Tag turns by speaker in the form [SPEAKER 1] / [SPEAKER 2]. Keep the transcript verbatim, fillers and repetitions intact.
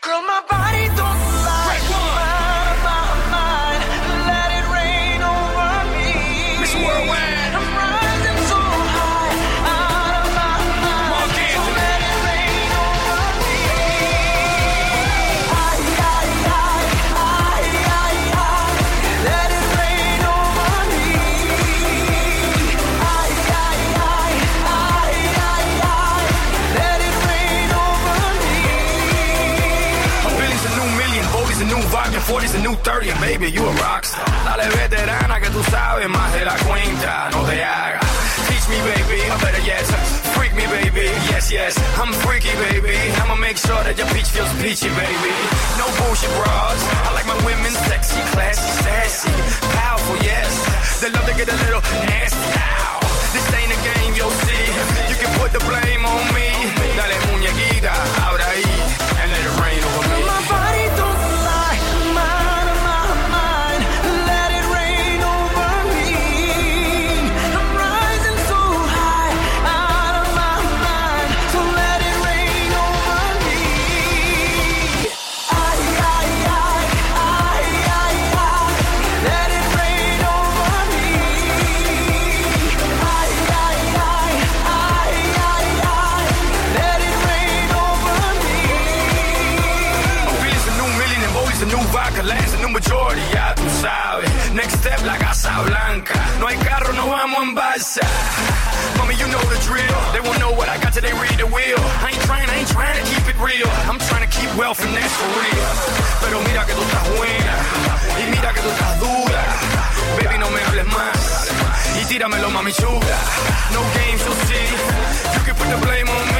[SPEAKER 1] Girl, my body don't lie. My, my mind, let it rain over me.
[SPEAKER 2] Miss Worldwide.
[SPEAKER 1] I'm rising so high out of my mind. So let it rain over me. Ay, ay, ay, ay, ay, ay. Let it rain over me. Ay, ay, ay, ay, ay, ay. Let it rain over me.
[SPEAKER 2] A billion's a new million, forty's a new vodka, forty's a new thirty, and baby, you a rockstar. Dale veterana que tú sabes más de la cuenta, no te hagas. Teach me, baby, or better yet, freak me, baby. Yes, yes, I'm freaky, baby. I'ma make sure that your peach feels peachy, baby. No bullshit bras. I like my women sexy, classy, sassy, powerful, yes. They love to get a little nasty. Ow. This ain't a game, you'll see. You can put the blame on me. Dale muñequita, ahora ahí, and let it rain over me.
[SPEAKER 1] My body don't lie, mind of my mind, let it rain over me. I'm rising so high out of my mind, so let it rain over me. Ay, ay, ay, ay, ay, ay, let it rain over me. Ay, ay, ay, ay, ay, ay, let it rain over me.
[SPEAKER 2] A billion's a new million and boys a new vodka, land's a new majority, ya tú sabes. Next step, la Casa Blanca. No hay carro, no vamos en balsa. Mommy, you know the drill. They won't know what I got till they read the wheel. I ain't trying, I ain't trying to keep it real. I'm trying to keep wealth and that's for real. Pero mira que tú estás buena y mira que tú estás dura. Baby, no me hables más y tíramelo, mami chula. No games, you'll see. You can put the blame on me.